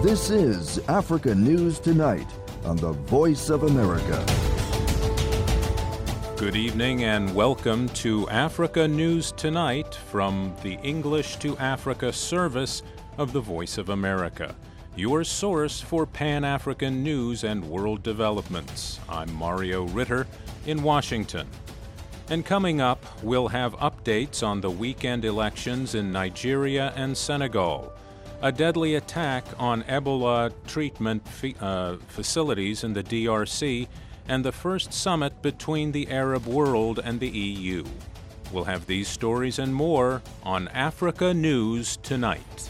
This is Africa News Tonight on the Voice of America. Good evening and welcome to Africa News Tonight from the English to Africa service of the Voice of America, your source for Pan-African news and world developments. I'm Mario Ritter in Washington. And coming up, we'll have updates on the weekend elections in Nigeria and Senegal, a deadly attack on Ebola treatment facilities in the DRC, and the first summit between the Arab world and the EU. We'll have these stories and more on Africa News Tonight.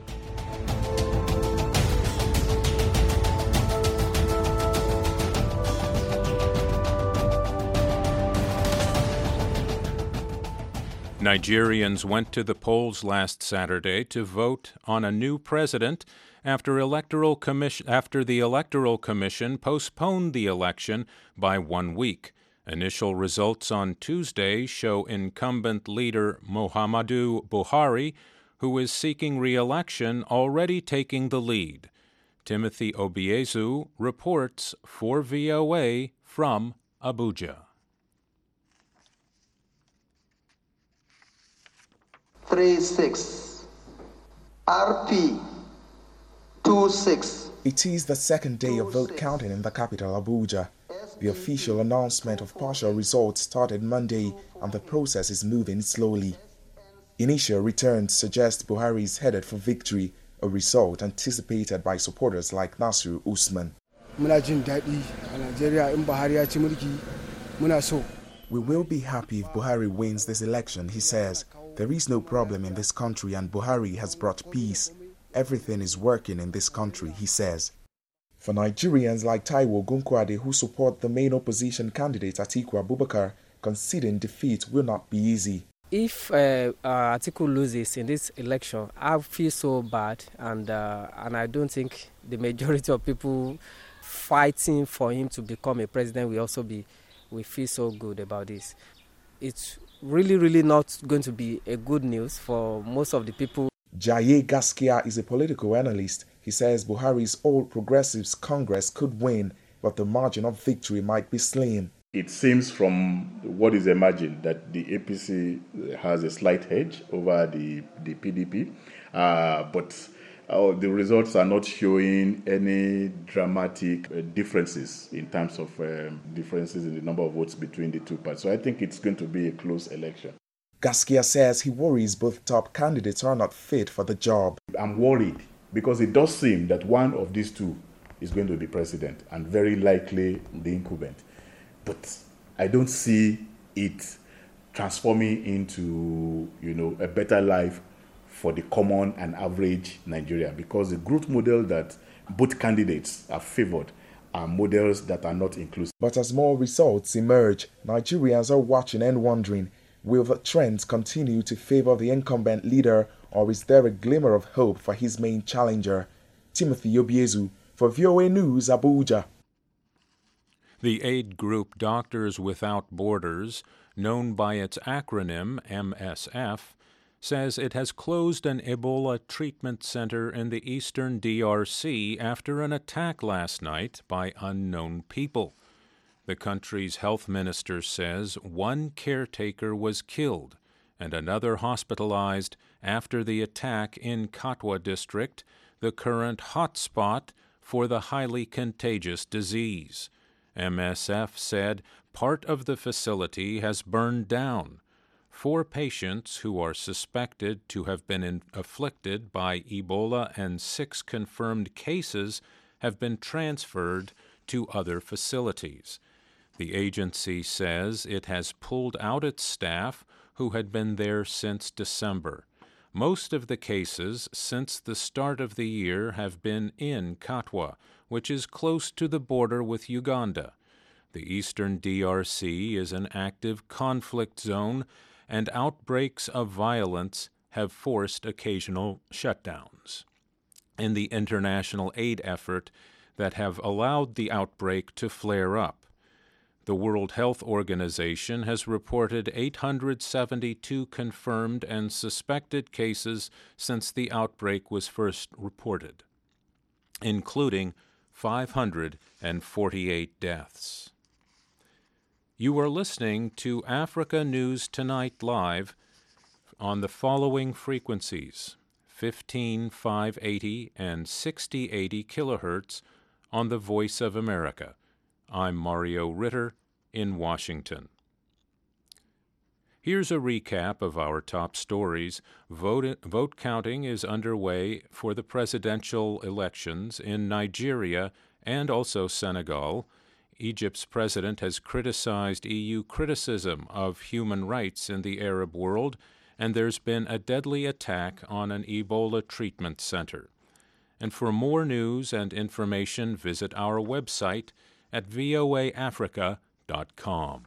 Nigerians went to the polls last Saturday to vote on a new president after the Electoral Commission postponed the election by 1 week. Initial results on Tuesday show incumbent leader Muhammadu Buhari, who is seeking re-election, already taking the lead. Timothy Obiezu reports for VOA from Abuja. 36 RP 26. It is the second day of vote counting in the capital, Abuja. The official announcement of partial results started Monday, and the process is moving slowly. Initial returns suggest Buhari is headed for victory, a result anticipated by supporters like Nasiru Usman. We will be happy if Buhari wins this election, he says. There is no problem in this country and Buhari has brought peace. Everything is working in this country, he says. For Nigerians like Taiwo Gunkwade, who support the main opposition candidate Atiku Abubakar, conceding defeat will not be easy. If Atiku loses in this election, I feel so bad, and I don't think the majority of people fighting for him to become a president we feel so good about this. It's really not going to be a good news for most of the people. Jaye Gaskia is a political analyst. He says Buhari's All Progressives Congress could win, but the margin of victory might be slim. It seems from what is emerging that the APC has a slight edge over the PDP, but the results are not showing any dramatic differences in terms of differences in the number of votes between the two parties. So I think it's going to be a close election. Gaskia says he worries both top candidates are not fit for the job. I'm worried because it does seem that one of these two is going to be president and very likely the incumbent. But I don't see it transforming into, a better life for the common and average Nigerian, because the growth model that both candidates are favored are models that are not inclusive. But as more results emerge, Nigerians are watching and wondering, will the trends continue to favor the incumbent leader, or is there a glimmer of hope for his main challenger? Timothy Obiezu for VOA News, Abuja. The aid group Doctors Without Borders, known by its acronym MSF, says it has closed an Ebola treatment center in the eastern DRC after an attack last night by unknown people. The country's health minister says one caretaker was killed and another hospitalized after the attack in Katwa district, the current hotspot for the highly contagious disease. MSF said part of the facility has burned down. 4 patients who are suspected to have been afflicted by Ebola and 6 confirmed cases have been transferred to other facilities. The agency says it has pulled out its staff who had been there since December. Most of the cases since the start of the year have been in Katwa, which is close to the border with Uganda. The eastern DRC is an active conflict zone, and outbreaks of violence have forced occasional shutdowns in the international aid effort that have allowed the outbreak to flare up. The World Health Organization has reported 872 confirmed and suspected cases since the outbreak was first reported. including 548 deaths. You are listening to Africa News Tonight Live on the following frequencies: 15,580 and 6080 kilohertz on the Voice of America. I'm Mario Ritter in Washington. Here's a recap of our top stories. Vote counting is underway for the presidential elections in Nigeria and also Senegal. Egypt's president has criticized EU criticism of human rights in the Arab world, and there's been a deadly attack on an Ebola treatment center. And for more news and information, visit our website at voaafrica.com.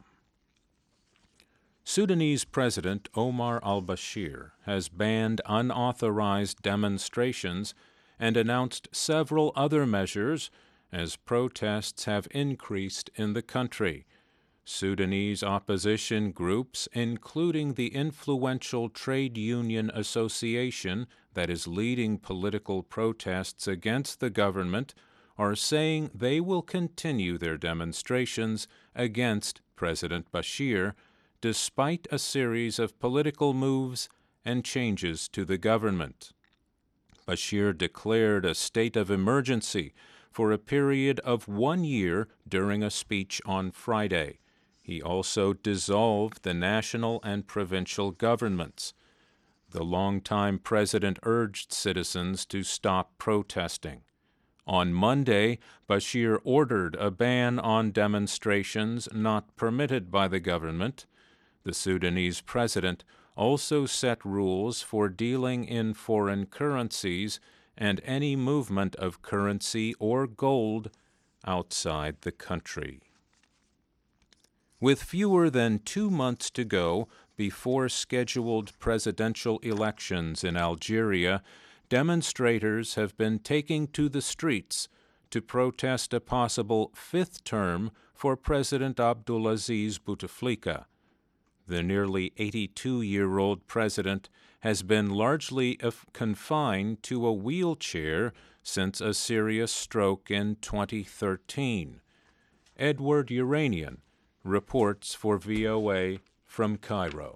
Sudanese President Omar al-Bashir has banned unauthorized demonstrations and announced several other measures as protests have increased in the country. Sudanese opposition groups, including the influential Trade Union Association that is leading political protests against the government, are saying they will continue their demonstrations against President Bashir despite a series of political moves and changes to the government. Bashir declared a state of emergency for a period of 1 year during a speech on Friday. He also dissolved the national and provincial governments. The longtime president urged citizens to stop protesting. On Monday, Bashir ordered a ban on demonstrations not permitted by the government. The Sudanese president also set rules for dealing in foreign currencies and any movement of currency or gold outside the country. With fewer than 2 months to go before scheduled presidential elections in Algeria, demonstrators have been taking to the streets to protest a possible fifth term for President Abdulaziz Bouteflika. The nearly 82-year-old president has been largely confined to a wheelchair since a serious stroke in 2013. Edward Uranian reports for VOA from Cairo.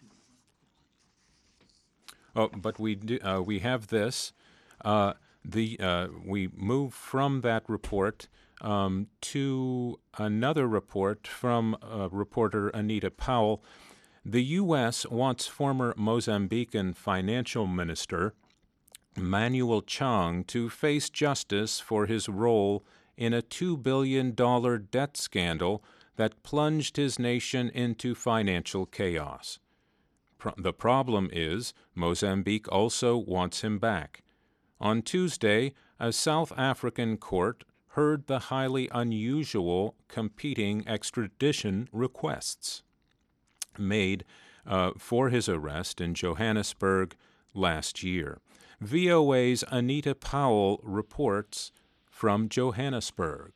But we have this. We move from that report to another report from reporter Anita Powell. The U.S. wants former Mozambican financial minister Manuel Chang to face justice for his role in a $2 billion debt scandal that plunged his nation into financial chaos. The problem is Mozambique also wants him back. On Tuesday, a South African court heard the highly unusual competing extradition requests made for his arrest in Johannesburg last year. VOA's Anita Powell reports from Johannesburg.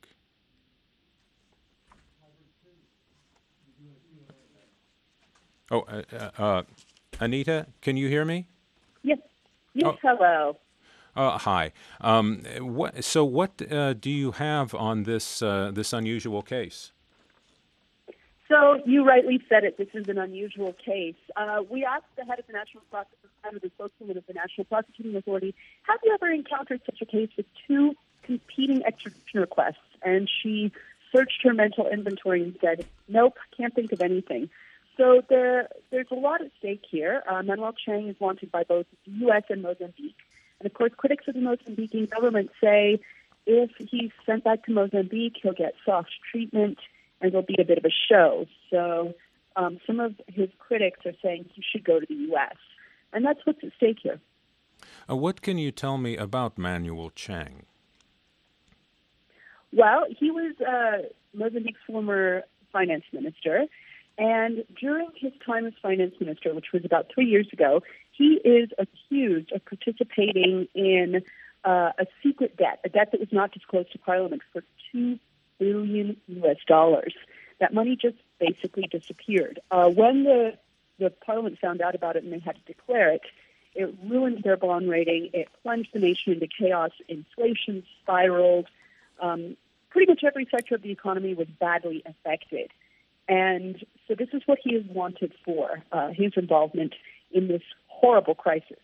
Anita, can you hear me? Yes. Hello. Hi. What do you have on this unusual case? So you rightly said it. This is an unusual case. We asked the head of the the spokeswoman of the National Prosecuting Authority, have you ever encountered such a case with two competing extradition requests? And she searched her mental inventory and said, nope, can't think of anything. So there's a lot at stake here. Manuel Chang is wanted by both the U.S. and Mozambique. And, of course, critics of the Mozambican government say if he's sent back to Mozambique, he'll get soft treatment and there'll be a bit of a show. So some of his critics are saying he should go to the U.S. And that's what's at stake here. What can you tell me about Manuel Chang? Well, he was Mozambique's former finance minister. And during his time as finance minister, which was about 3 years ago, he is accused of participating in a secret debt, a debt that was not disclosed to Parliament for $2 billion. That money just basically disappeared. When the Parliament found out about it and they had to declare it, It ruined their bond rating. It plunged the nation into chaos. Inflation spiraled. Pretty much every sector of the economy was badly affected. And so this is what he is wanted for, his involvement in this horrible crisis.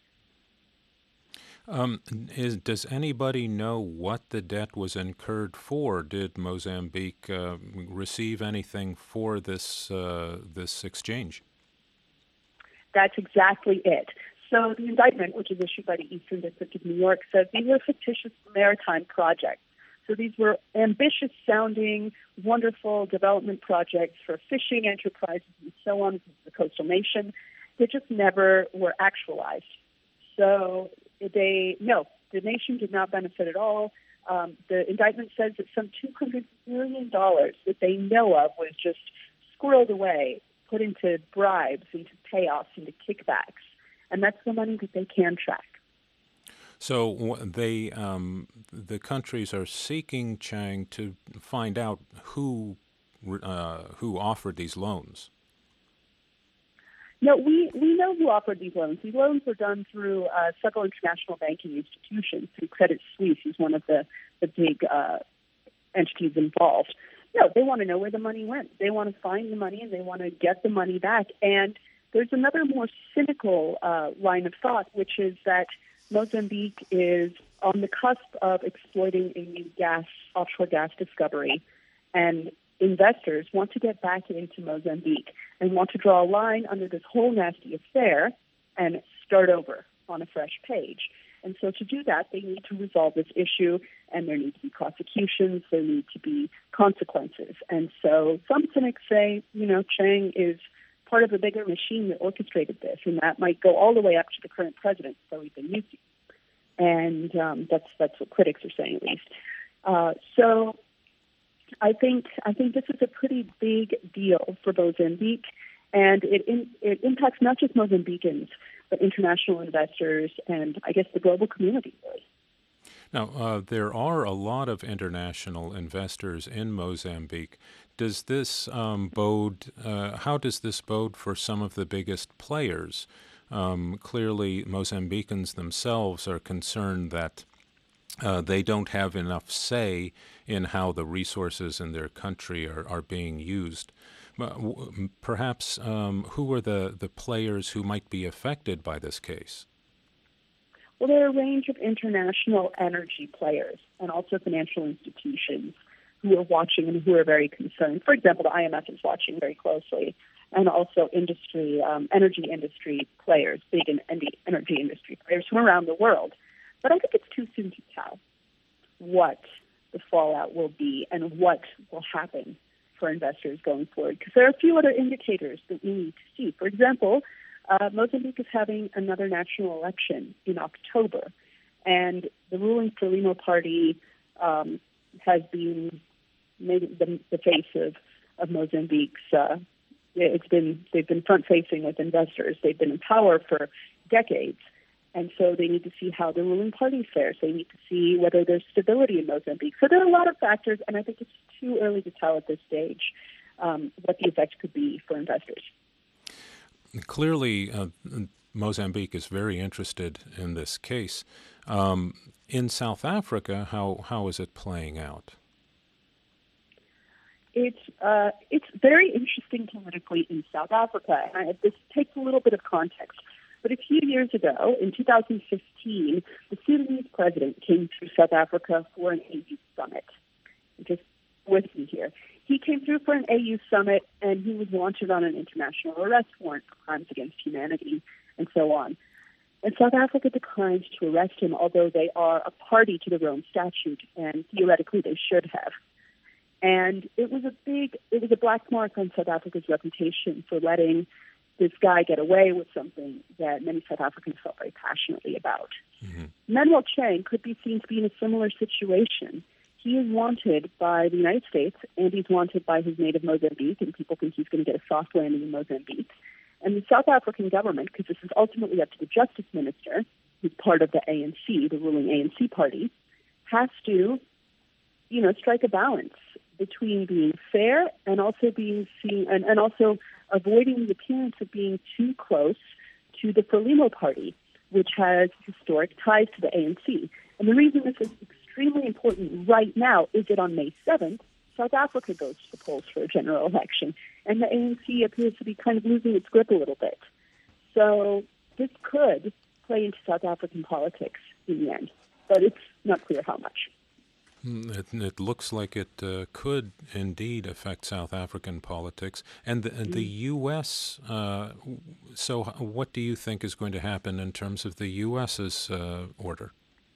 Does anybody know what the debt was incurred for? Did Mozambique receive anything for this exchange? That's exactly it. So the indictment, which is issued by the Eastern District of New York, says these were fictitious maritime projects. So these were ambitious-sounding, wonderful development projects for fishing enterprises and so on, the coastal nation. They just never were actualized. So the nation did not benefit at all. The indictment says that some $200 million that they know of was just squirreled away, put into bribes, into payoffs, into kickbacks. And that's the money that they can track. So the countries are seeking, Chang, to find out who offered these loans. No, we know who offered these loans. These loans were done through several international banking institutions, through Credit Suisse, who's one of the big entities involved. No, they want to know where the money went. They want to find the money and they want to get the money back. And there's another more cynical line of thought, which is that Mozambique is on the cusp of exploiting a new offshore gas discovery, and investors want to get back into Mozambique and want to draw a line under this whole nasty affair and start over on a fresh page. And so to do that, they need to resolve this issue, and there need to be prosecutions, there need to be consequences. And so some cynics say, Chang is part of a bigger machine that orchestrated this, and that might go all the way up to the current president, Filipe Nyusi. And that's what critics are saying, at least. So I think this is a pretty big deal for Mozambique, and it impacts not just Mozambicans, but international investors and, I guess, the global community, really. Now, there are a lot of international investors in Mozambique. Does this how does this bode for some of the biggest players? Clearly, Mozambicans themselves are concerned that they don't have enough say in how the resources in their country are being used. Perhaps who are the players who might be affected by this case? Well, there are a range of international energy players and also financial institutions who are watching and who are very concerned. For example, the IMF is watching very closely, and also energy industry players, big energy industry players from around the world. But I think it's too soon to tell what the fallout will be and what will happen for investors going forward, because there are a few other indicators that we need to see. For example, Mozambique is having another national election in October, and the ruling Frelimo party has been made the face of Mozambique's. They've been front facing with investors. They've been in power for decades, and so they need to see how the ruling party fares. They need to see whether there's stability in Mozambique. So there are a lot of factors, and I think it's too early to tell at this stage what the effect could be for investors. Clearly, Mozambique is very interested in this case. In South Africa, how is it playing out? It's very interesting politically in South Africa. And this takes a little bit of context. But a few years ago, in 2015, the Sudanese president came through South Africa for an AU summit. Just with me here. He came through for an AU summit, and he was wanted on an international arrest warrant for crimes against humanity and so on. And South Africa declined to arrest him, although they are a party to the Rome Statute, and theoretically they should have. And it was a black mark on South Africa's reputation for letting this guy get away with something that many South Africans felt very passionately about. Mm-hmm. Manuel Chang could be seen to be in a similar situation. He is wanted by the United States, and he's wanted by his native Mozambique, and people think he's going to get a soft landing in Mozambique. And the South African government, because this is ultimately up to the justice minister, who's part of the ANC, the ruling ANC party, has to, strike a balance between being fair and also being seen, and also avoiding the appearance of being too close to the Frelimo party, which has historic ties to the ANC. And the reason this is extremely important right now is that on May 7th, South Africa goes to the polls for a general election, and the ANC appears to be kind of losing its grip a little bit. So this could play into South African politics in the end, but it's not clear how much. It looks like it could indeed affect South African politics. And the U.S., so what do you think is going to happen in terms of the U.S.'s order?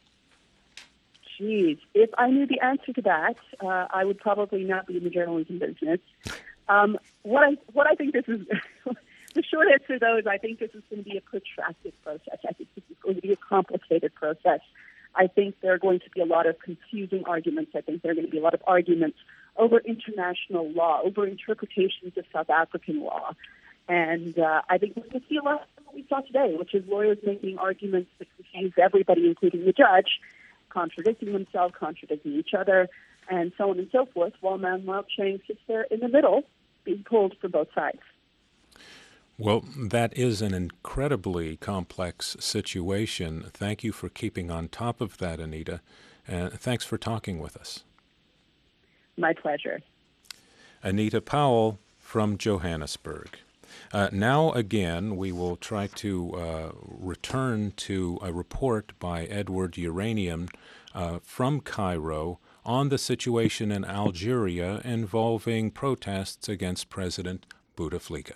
Geez, if I knew the answer to that, I would probably not be in the journalism business. What I think this is, the short answer though is I think this is going to be a protracted process. I think this is going to be a complicated process. I think there are going to be a lot of confusing arguments. I think there are going to be a lot of arguments over international law, over interpretations of South African law. And I think we're going to see a lot of what we saw today, which is lawyers making arguments that confuse everybody, including the judge, contradicting themselves, contradicting each other, and so on and so forth, while Manuel Chang sits there in the middle, being pulled for both sides. Well, that is an incredibly complex situation. Thank you for keeping on top of that, Anita. And thanks for talking with us. My pleasure. Anita Powell from Johannesburg. Now again, we will try to return to a report by Edward Uranian from Cairo on the situation in Algeria involving protests against President Bouteflika.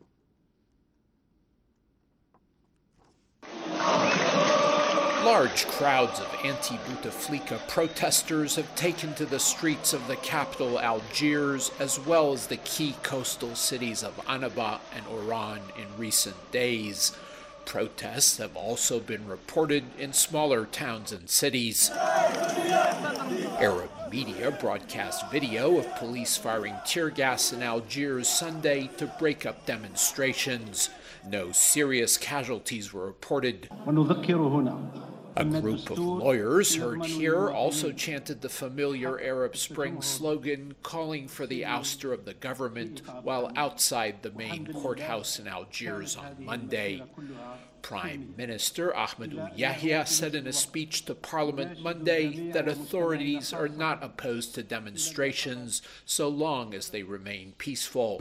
Large crowds of anti-Bouteflika protesters have taken to the streets of the capital Algiers, as well as the key coastal cities of Annaba and Oran in recent days. Protests have also been reported in smaller towns and cities. Arab media broadcast video of police firing tear gas in Algiers Sunday to break up demonstrations. No serious casualties were reported. A group of lawyers heard here also chanted the familiar Arab Spring slogan calling for the ouster of the government while outside the main courthouse in Algiers on Monday. Prime Minister Ahmed Yahya said in a speech to Parliament Monday that authorities are not opposed to demonstrations so long as they remain peaceful.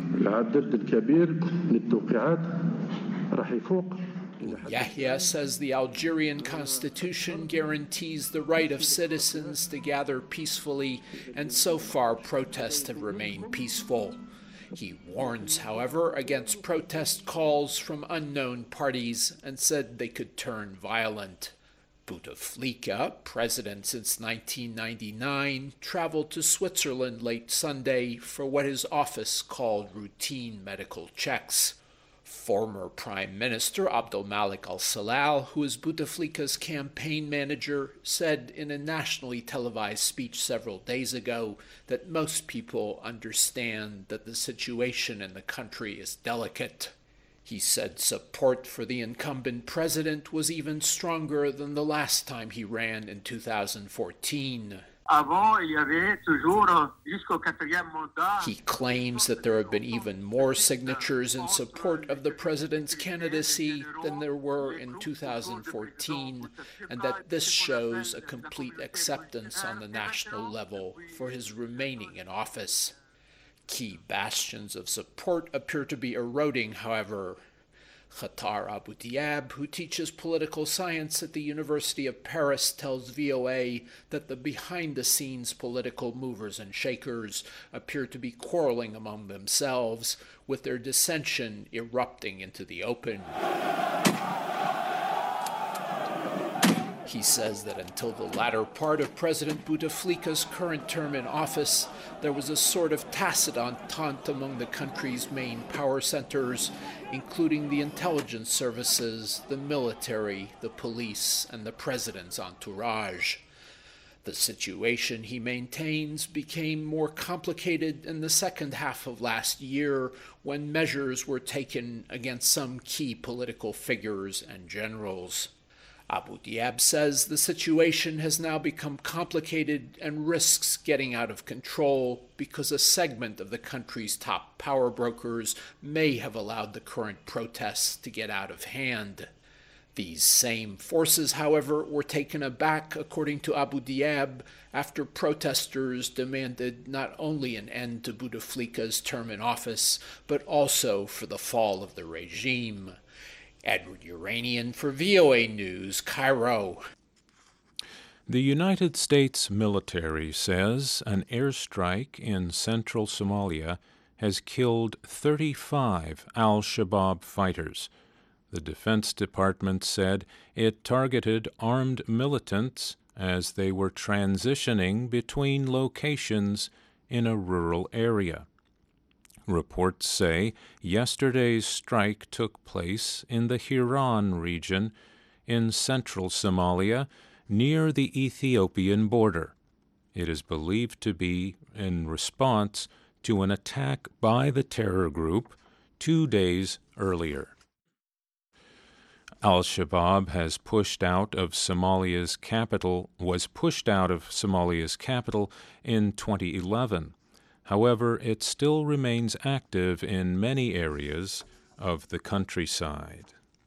Yahya says the Algerian constitution guarantees the right of citizens to gather peacefully, and so far protests have remained peaceful. He warns, however, against protest calls from unknown parties and said they could turn violent. Bouteflika, president since 1999, traveled to Switzerland late Sunday for what his office called routine medical checks. Former Prime Minister Abdelmalek Al-Salal, who is Bouteflika's campaign manager, said in a nationally televised speech several days ago that most people understand that the situation in the country is delicate. He said support for the incumbent president was even stronger than the last time he ran in 2014. He claims that there have been even more signatures in support of the president's candidacy than there were in 2014, and that this shows a complete acceptance on the national level for his remaining in office. Key bastions of support appear to be eroding, however. Khatar Abu Diab, who teaches political science at the University of Paris, tells VOA that the behind-the-scenes political movers and shakers appear to be quarreling among themselves, with their dissension erupting into the open. He says that until the latter part of President Bouteflika's current term in office, there was a sort of tacit entente among the country's main power centers, including the intelligence services, the military, the police, and the president's entourage. The situation, he maintains, became more complicated in the second half of last year when measures were taken against some key political figures and generals. Abu Diab says the situation has now become complicated and risks getting out of control because a segment of the country's top power brokers may have allowed the current protests to get out of hand. These same forces, however, were taken aback, according to Abu Diab, after protesters demanded not only an end to Bouteflika's term in office, but also for the fall of the regime. Edward Uranian for VOA News, Cairo. The United States military says an airstrike in central Somalia has killed 35 al-Shabaab fighters. The Defense Department said it targeted armed militants as they were transitioning between locations in a rural area. Reports say yesterday's strike took place in the Hiran region in central Somalia near the Ethiopian border. It is believed to be in response to an attack by the terror group 2 days earlier. Al-Shabaab was pushed out of Somalia's capital in 2011. However, it still remains active in many areas of the countryside.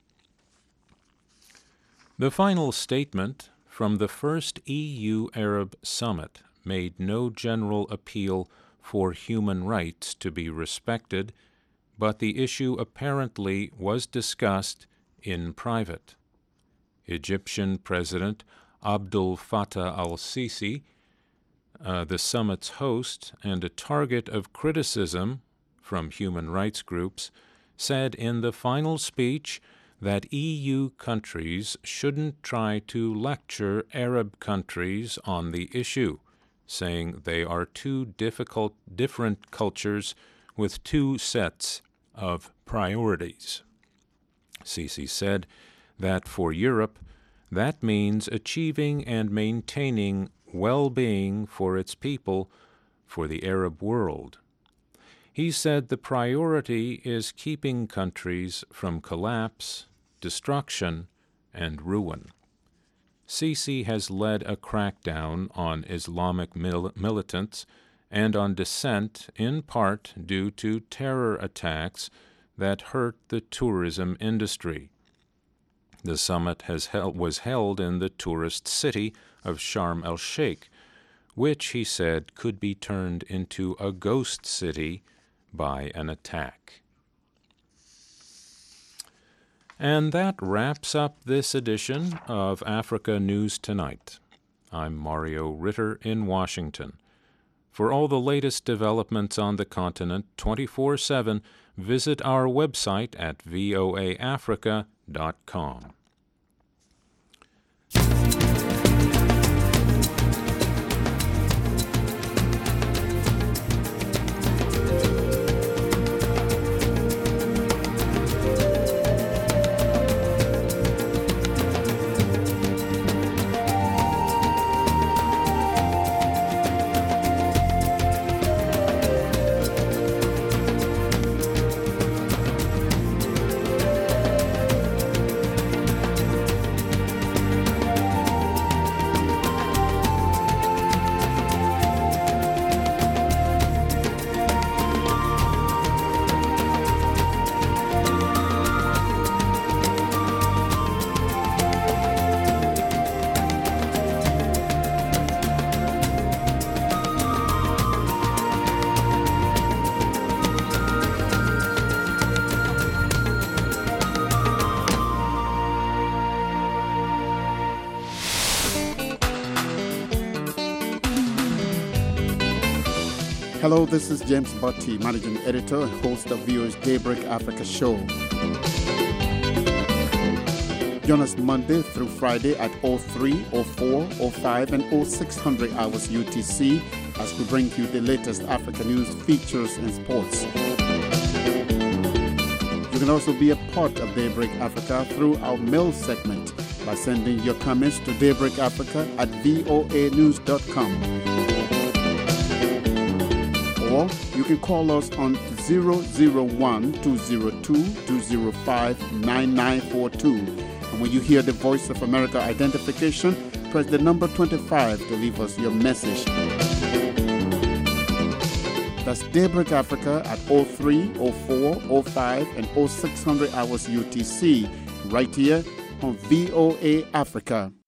The final statement from the first EU-Arab summit made no general appeal for human rights to be respected, but the issue apparently was discussed in private. Egyptian President Abdel Fattah al-Sisi, the summit's host and a target of criticism from human rights groups, said in the final speech that EU countries shouldn't try to lecture Arab countries on the issue, saying they are two different cultures with two sets of priorities. Sisi said that for Europe, that means achieving and maintaining well-being for its people, for the Arab world. He said the priority is keeping countries from collapse, destruction, and ruin. Sisi has led a crackdown on Islamic militants and on dissent, in part due to terror attacks that hurt the tourism industry. The summit was held in the tourist city of Sharm el-Sheikh, which, he said, could be turned into a ghost city by an attack. And that wraps up this edition of Africa News Tonight. I'm Mario Ritter in Washington. For all the latest developments on the continent 24/7, visit our website at voaafrica.com. Hello, this is James Botti, Managing Editor and host of VOA's Daybreak Africa show. Join us Monday through Friday at 03, 04, 05, and 0600 hours UTC as we bring you the latest Africa news, features, and sports. You can also be a part of Daybreak Africa through our mail segment by sending your comments to daybreakafrica@voanews.com. Or you can call us on 001-202-205-9942. And when you hear the Voice of America identification, press the number 25 to leave us your message. That's Daybreak Africa at 03, 04, 05, and 0600 hours UTC, right here on VOA Africa.